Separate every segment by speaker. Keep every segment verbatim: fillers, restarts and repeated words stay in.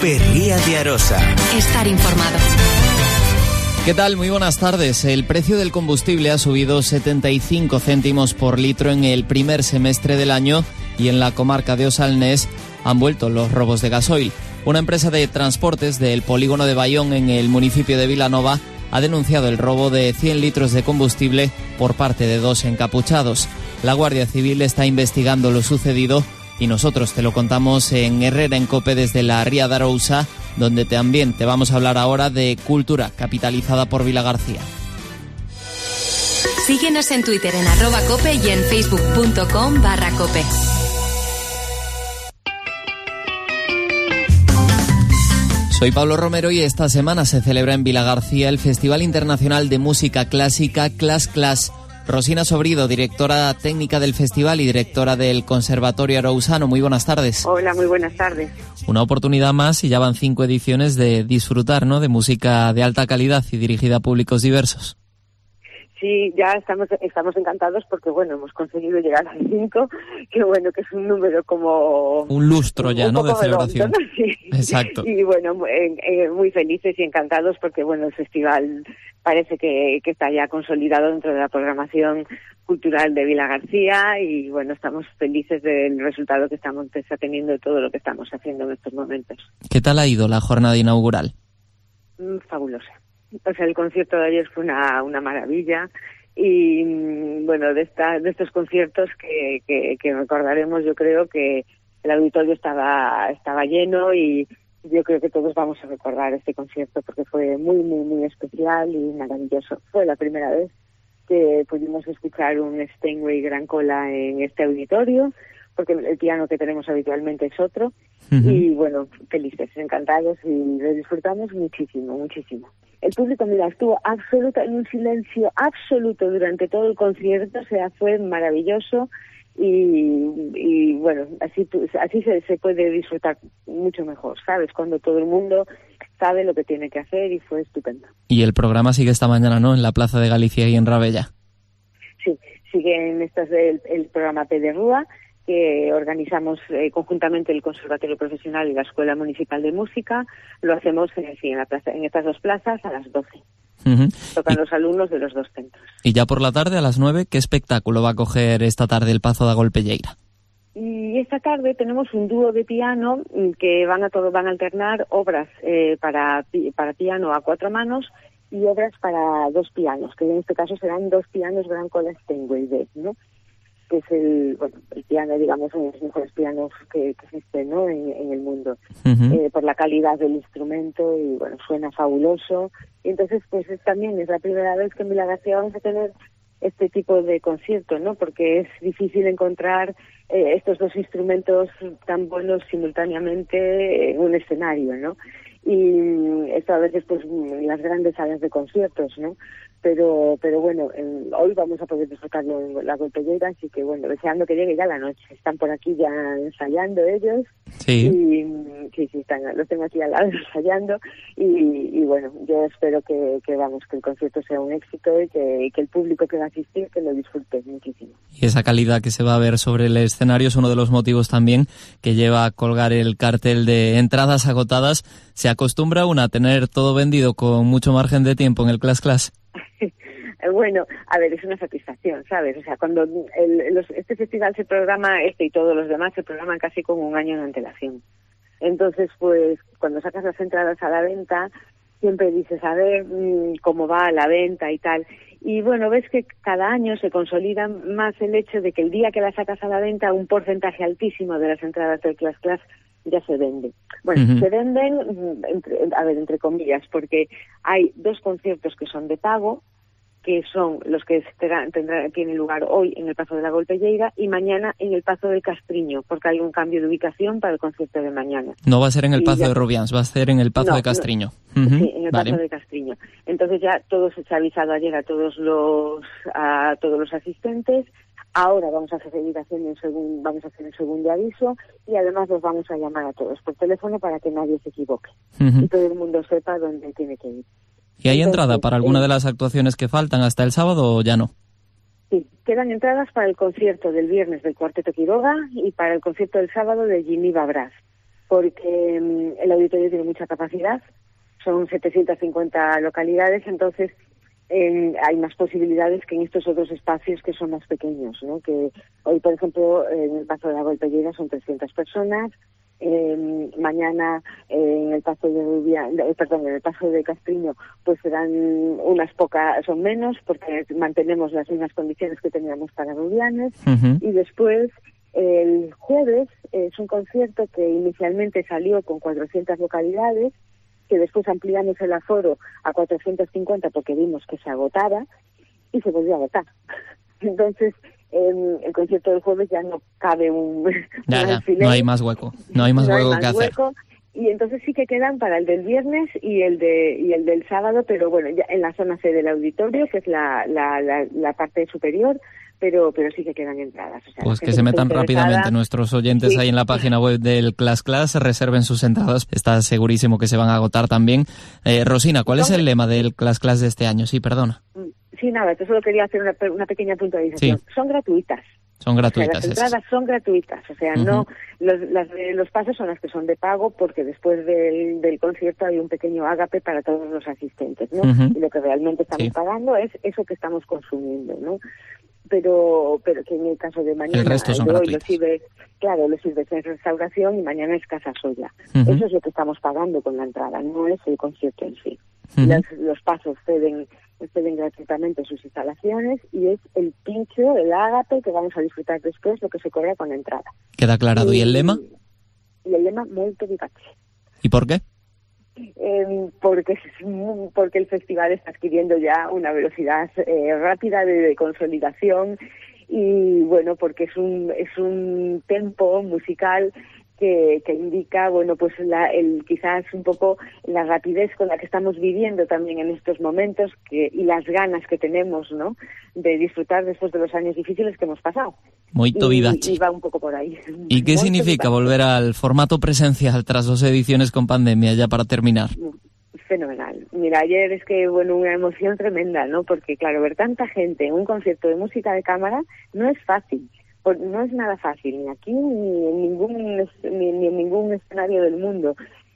Speaker 1: COPE Ría de Arosa.
Speaker 2: Estar informado.
Speaker 3: ¿Qué tal? Muy buenas tardes. El precio del combustible ha subido setenta y cinco céntimos por litro en el primer semestre del año y en la comarca de Osalnés han vuelto los robos de gasoil. Una empresa de transportes del polígono de Bayón en el municipio de Vilanova ha denunciado el robo de cien litros de combustible por parte de dos encapuchados. La Guardia Civil está investigando lo sucedido y nosotros te lo contamos en Herrera en COPE desde la Ría de Arousa, donde también te vamos a hablar ahora de cultura capitalizada por Vilagarcía.
Speaker 2: Síguenos en Twitter en arroba cope y en facebook.com barra cope.
Speaker 3: Soy Pablo Romero y esta semana se celebra en Vilagarcía el Festival Internacional de Música Clásica Clas Clas. Rosina Sobrido, directora técnica del festival y directora del Conservatorio Arousano. Muy buenas tardes.
Speaker 4: Hola, muy buenas tardes.
Speaker 3: Una oportunidad más y ya van cinco ediciones de disfrutar, ¿no?, de música de alta calidad y dirigida a públicos diversos.
Speaker 4: Sí, ya estamos estamos encantados porque, bueno, hemos conseguido llegar a cinco, que bueno, que es un número como...
Speaker 3: Un lustro ya, ¿no?, de celebración.
Speaker 4: Redondo, ¿no? Sí.
Speaker 3: Exacto.
Speaker 4: Y bueno, eh, eh, muy felices y encantados porque, bueno, el festival parece que, que está ya consolidado dentro de la programación cultural de Vilagarcía y, bueno, estamos felices del resultado que estamos que está teniendo todo lo que estamos haciendo en estos momentos.
Speaker 3: ¿Qué tal ha ido la jornada inaugural?
Speaker 4: Mm, fabulosa. O sea, el concierto de ayer fue una, una maravilla y, bueno, de esta, de estos conciertos que, que, que recordaremos, yo creo que el auditorio estaba, estaba lleno y yo creo que todos vamos a recordar este concierto porque fue muy, muy, muy especial y maravilloso. Fue la primera vez que pudimos escuchar un Steinway Gran Cola en este auditorio, porque el piano que tenemos habitualmente es otro. Uh-huh. Y bueno, felices, encantados y lo disfrutamos muchísimo, muchísimo. El público, mira, estuvo absoluto, en un silencio absoluto durante todo el concierto, o sea, fue maravilloso y, y bueno, así así se, se puede disfrutar mucho mejor, ¿sabes? Cuando todo el mundo sabe lo que tiene que hacer y fue estupendo.
Speaker 3: Y el programa sigue esta mañana, ¿no?, en la Plaza de Galicia y en Rabella.
Speaker 4: Sí, sigue en estas el, el programa P de Rúa, que organizamos eh, conjuntamente el Conservatorio Profesional y la Escuela Municipal de Música. Lo hacemos en, sí, en, la plaza, en estas dos plazas a las doce. Uh-huh. Tocan y, los alumnos de los dos centros.
Speaker 3: Y ya por la tarde, a las nueve, ¿qué espectáculo va a coger esta tarde el Pazo da Golpelleira?
Speaker 4: Y esta tarde tenemos un dúo de piano que van a todo, van a alternar obras eh, para, para piano a cuatro manos y obras para dos pianos, que en este caso serán dos pianos Gran Cola Steinway, ¿no?, que es el, bueno, el piano, digamos, uno de los mejores pianos que, que existen, ¿no?, en, en el mundo, uh-huh. eh, por la calidad del instrumento y, bueno, suena fabuloso. Y entonces, pues es, también es la primera vez que en Vilagarcía vamos a tener este tipo de concierto, ¿no?, porque es difícil encontrar eh, estos dos instrumentos tan buenos simultáneamente en un escenario, ¿no? Y esto a veces, pues, en las grandes salas de conciertos, ¿no? Pero pero bueno, en, hoy vamos a poder disfrutarlo en la Golpelleira, así que bueno, deseando que llegue ya la noche. Están por aquí ya ensayando ellos.
Speaker 3: Sí.
Speaker 4: Y sí, sí, están, los tengo aquí al lado ensayando. Y, y bueno, yo espero que, que vamos, que el concierto sea un éxito y que, y que el público que va a asistir, que lo disfrute muchísimo.
Speaker 3: Y esa calidad que se va a ver sobre el escenario es uno de los motivos también que lleva a colgar el cartel de entradas agotadas. ¿Se acostumbra una a tener todo vendido con mucho margen de tiempo en el Clas Clas?
Speaker 4: Bueno, a ver, es una satisfacción, ¿sabes? O sea, cuando el, los, este festival se programa, este y todos los demás se programan casi con un año de antelación. Entonces, pues, cuando sacas las entradas a la venta, siempre dices, a ver mmm, cómo va la venta y tal. Y bueno, ves que cada año se consolida más el hecho de que el día que la sacas a la venta, un porcentaje altísimo de las entradas del Clas Clas ya se vende. Bueno, uh-huh. se venden, entre, a ver, entre comillas, porque hay dos conciertos que son de pago, que son los que tendrán, tendrán, tienen lugar hoy en el Pazo de la Golpelleira y mañana en el Pazo del Castriño, porque hay un cambio de ubicación para el concierto de mañana.
Speaker 3: No va a ser en el Pazo
Speaker 4: ya...
Speaker 3: de Rubians, va a ser en el Pazo
Speaker 4: no,
Speaker 3: de Castriño.
Speaker 4: No,
Speaker 3: uh-huh.
Speaker 4: Sí, en el
Speaker 3: vale.
Speaker 4: Pazo de Castriño. Entonces ya todo se ha avisado ayer a todos los a todos los asistentes. Ahora vamos a seguir haciendo un segundo, vamos a hacer un segundo aviso y además los vamos a llamar a todos por teléfono para que nadie se equivoque uh-huh. y todo el mundo sepa dónde tiene que ir.
Speaker 3: ¿Y hay entrada para alguna de las actuaciones que faltan hasta el sábado o ya no?
Speaker 4: Sí, quedan entradas para el concierto del viernes del Cuarteto Quiroga y para el concierto del sábado de Ginebra Brass. porque um, el auditorio tiene mucha capacidad, son setecientas cincuenta localidades, entonces eh, hay más posibilidades que en estos otros espacios que son más pequeños, ¿no? Que hoy, por ejemplo, en el Pazo de la Golpellera son trescientas personas, eh, mañana eh, en el Pazo de Rubia, eh, perdón, en el Pazo de Castriño, pues serán unas pocas, son menos, porque mantenemos las mismas condiciones que teníamos para Rubianes, uh-huh. Y después el jueves es un concierto que inicialmente salió con cuatrocientas localidades, que después ampliamos el aforo a cuatrocientas cincuenta porque vimos que se agotaba y se volvió a agotar. Entonces, en el concierto del jueves ya no cabe un,
Speaker 3: ya,
Speaker 4: un
Speaker 3: ya.
Speaker 4: alfiler.
Speaker 3: No hay más hueco, no hay más
Speaker 4: no
Speaker 3: hueco
Speaker 4: hay más
Speaker 3: que
Speaker 4: hueco,
Speaker 3: hacer.
Speaker 4: Y entonces sí que quedan para el del viernes y el de y el del sábado, pero bueno, ya en la zona C del auditorio, que es la, la, la, la parte superior, pero pero sí que quedan entradas. O sea,
Speaker 3: pues que se metan rápidamente nuestros oyentes sí. ahí en la página web del Clas Clas, reserven sus entradas, está segurísimo que se van a agotar también. Eh, Rosina, ¿cuál es el lema del Clas Clas de este año? Sí, perdona.
Speaker 4: Sí, nada, yo solo quería hacer una, una pequeña puntualización. Sí. Son gratuitas.
Speaker 3: Son gratuitas.
Speaker 4: O sea, las entradas esas. son gratuitas, o sea, uh-huh. no los, las de los pasos son las que son de pago porque después del, del concierto hay un pequeño ágape para todos los asistentes, ¿no? Uh-huh. Y lo que realmente estamos sí. pagando es eso que estamos consumiendo, ¿no? Pero pero que en el caso de mañana,
Speaker 3: el resto son
Speaker 4: de hoy
Speaker 3: gratuitas.
Speaker 4: Lo sirves, claro, lo sirves en restauración y mañana es Casa Soya. Uh-huh. Eso es lo que estamos pagando con la entrada, no es el concierto en sí. Uh-huh. Las, los pasos ceden ceden gratuitamente sus instalaciones y es el pincho, el ágape que vamos a disfrutar después, lo que se cobra con la entrada.
Speaker 3: Queda aclarado. ¿Y, ¿Y el lema?
Speaker 4: Y el lema, molto vivace.
Speaker 3: ¿Y por qué?
Speaker 4: Eh, porque porque el festival está adquiriendo ya una velocidad eh, rápida de, de consolidación y bueno, porque es un es un tempo musical que, que indica, bueno, pues la, el quizás un poco la rapidez con la que estamos viviendo también en estos momentos que, y las ganas que tenemos, ¿no?, de disfrutar después de los años difíciles que hemos pasado.
Speaker 3: Moito vivace.
Speaker 4: Y, y va un poco por ahí.
Speaker 3: ¿Y qué
Speaker 4: Moito
Speaker 3: significa
Speaker 4: vivace.
Speaker 3: Volver al formato presencial tras dos ediciones con pandemia, ya para terminar?
Speaker 4: Fenomenal. Mira, ayer es que, bueno, una emoción tremenda, ¿no?, porque claro, ver tanta gente en un concierto de música de cámara no es fácil. No es nada fácil, ni aquí ni en ningún ni, ni en ningún escenario del mundo.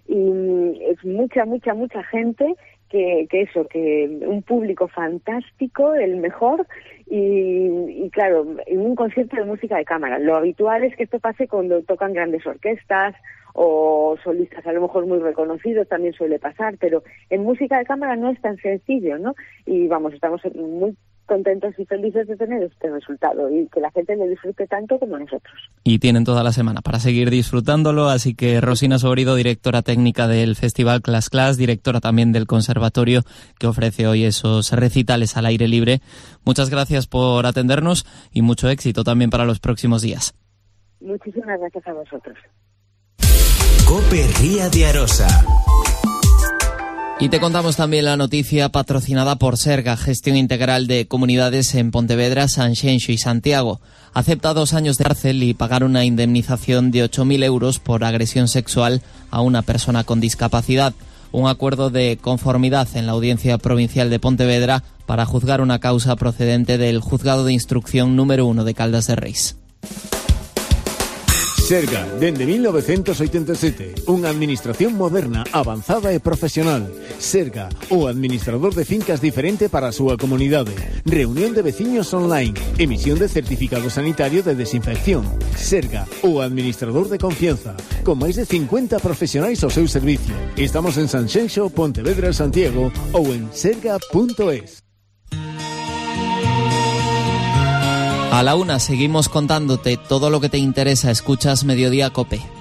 Speaker 4: Y es mucha, mucha, mucha gente que, que eso, que un público fantástico, el mejor, y, y claro, en un concierto de música de cámara. Lo habitual es que esto pase cuando tocan grandes orquestas o solistas a lo mejor muy reconocidos, también suele pasar, pero en música de cámara no es tan sencillo, ¿no? Y vamos, estamos muy contentos y felices de tener este resultado y que la gente lo disfrute tanto como nosotros.
Speaker 3: Y tienen toda la semana para seguir disfrutándolo, así que Rosina Soborido, directora técnica del Festival Clas Clas, directora también del conservatorio que ofrece hoy esos recitales al aire libre. Muchas gracias por atendernos y mucho éxito también para los próximos días.
Speaker 4: Muchísimas gracias a vosotros.
Speaker 1: COPE Ría de Arosa.
Speaker 3: Y te contamos también la noticia patrocinada por Serga, Gestión Integral de Comunidades en Pontevedra, Sanxenxo y Santiago. Acepta dos años de cárcel y pagar una indemnización de ocho mil euros por agresión sexual a una persona con discapacidad. Un acuerdo de conformidad en la Audiencia Provincial de Pontevedra para juzgar una causa procedente del Juzgado de Instrucción número uno de Caldas de Reis.
Speaker 5: Serga, dende mil novecientos oitenta e sete, unha administración moderna, avanzada e profesional. Serga, o administrador de fincas diferente para a súa comunidade. Reunión de veciños online, emisión de certificado sanitario de desinfección. Serga, o administrador de confianza, con máis de cincuenta profesionais ao seu servicio. Estamos en Sanxenxo, Pontevedra, Santiago ou en serga punto es.
Speaker 3: A la una seguimos contándote todo lo que te interesa. Escuchas Mediodía COPE.